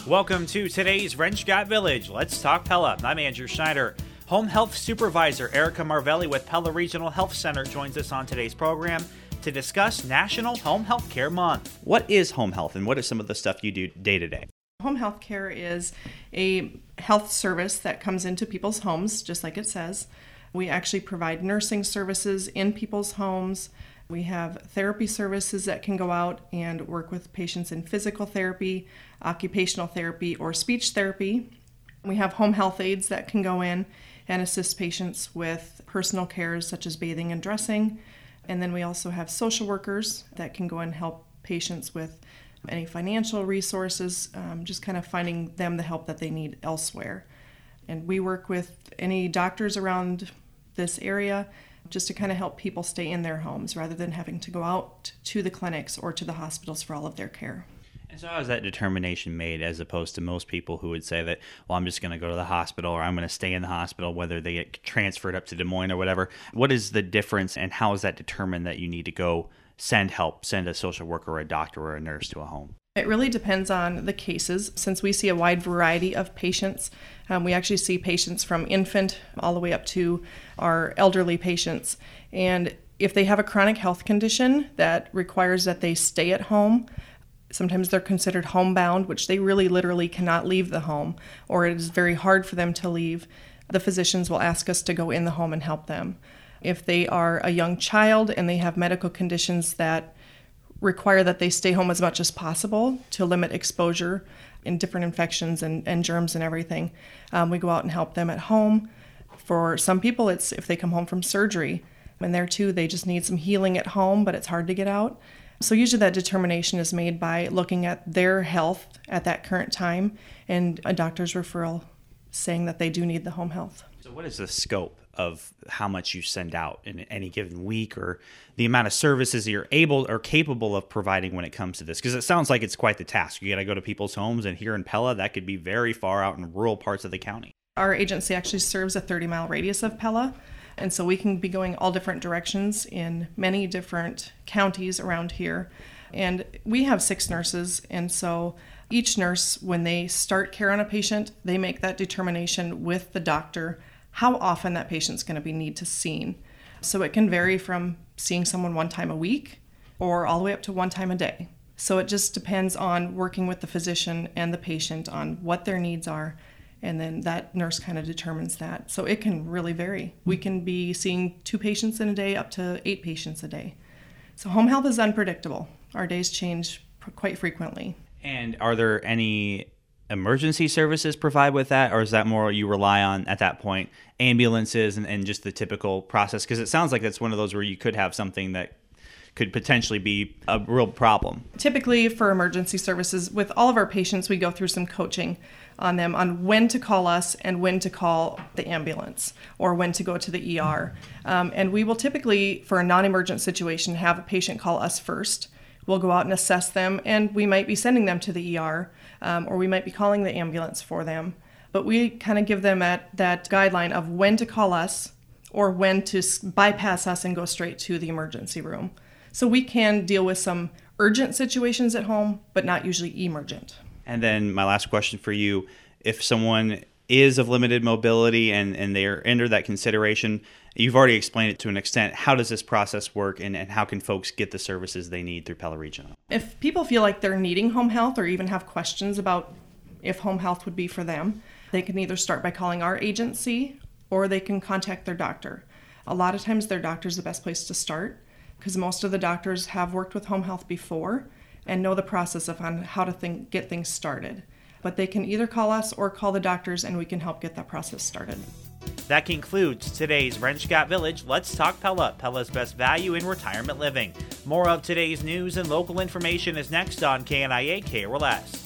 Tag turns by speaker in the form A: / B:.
A: Welcome to today's Wrench Got Village. Let's talk Pella. I'm Andrew Schneider. Home Health Supervisor Erica Marvelli with Pella Regional Health Center joins us on today's program to discuss National Home Health Care Month. What is home health and what is some of the stuff you do day to day?
B: Home health care is a health service that comes into people's homes, just like it says. We actually provide nursing services in people's homes. We have therapy services that can go out and work with patients in physical therapy, occupational therapy, or speech therapy. We have home health aides that can go in and assist patients with personal cares such as bathing and dressing. And then we also have social workers that can go and help patients with any financial resources, just kind of finding them the help that they need elsewhere. And we work with any doctors around this area just to kind of help people stay in their homes rather than having to go out to the clinics or to the hospitals for all of their care.
A: And so how is that determination made as opposed to most people who would say that, well, I'm just going to go to the hospital or I'm going to stay in the hospital, whether they get transferred up to Des Moines or whatever. What is the difference and how is that determined that you need to go send help, send a social worker or a doctor or a nurse to a home?
B: It really depends on the cases. Since we see a wide variety of patients, we actually see patients from infant all the way up to our elderly patients. And if they have a chronic health condition that requires that they stay at home, sometimes they're considered homebound, which they really literally cannot leave the home, or it is very hard for them to leave. The physicians will ask us to go in the home and help them. If they are a young child and they have medical conditions that require that they stay home as much as possible to limit exposure in different infections and germs and everything, we go out and help them at home. For some people, it's if they come home from surgery, and there too, they just need some healing at home, but it's hard to get out. So usually that determination is made by looking at their health at that current time and a doctor's referral saying that they do need the home health.
A: So what is the scope of how much you send out in any given week or the amount of services you're able or capable of providing when it comes to this? Because it sounds like it's quite the task. You got to go to people's homes, and here in Pella, that could be very far out in rural parts of the county.
B: Our agency actually serves a 30-mile radius of Pella, and so we can be going all different directions in many different counties around here. And we have 6 nurses, and so each nurse, when they start care on a patient, they make that determination with the doctor how often that patient's going to need to seen. So it can vary from seeing someone one time a week or all the way up to one time a day. So it just depends on working with the physician and the patient on what their needs are, and then that nurse kind of determines that. So it can really vary. We can be seeing 2 patients in a day up to 8 patients a day. So home health is unpredictable. Our days change quite frequently.
A: And are there any emergency services provide with that, or is that more you rely on at that point ambulances and just the typical process? Because it sounds like that's one of those where you could have something that could potentially be a real problem.
B: Typically for emergency services, with all of our patients, we go through some coaching on them on when to call us and when to call the ambulance or when to go to the ER. And we will typically, for a non-emergent situation, have a patient call us first. We'll go out and assess them, and we might be sending them to the ER, or we might be calling the ambulance for them. But we kind of give them that guideline of when to call us or when to bypass us and go straight to the emergency room. So we can deal with some urgent situations at home, but not usually emergent.
A: And then my last question for you, if someone is of limited mobility and they're under that consideration, you've already explained it to an extent. How does this process work, and how can folks get the services they need through Pella Regional?
B: If people feel like they're needing home health or even have questions about if home health would be for them, they can either start by calling our agency or they can contact their doctor. A lot of times their doctor is the best place to start because most of the doctors have worked with home health before and know the process of on how to get things started. But they can either call us or call the doctors, and we can help get that process started.
A: That concludes today's Wrench Got Village. Let's talk Pella, Pella's best value in retirement living. More of today's news and local information is next on KNIA KRLS.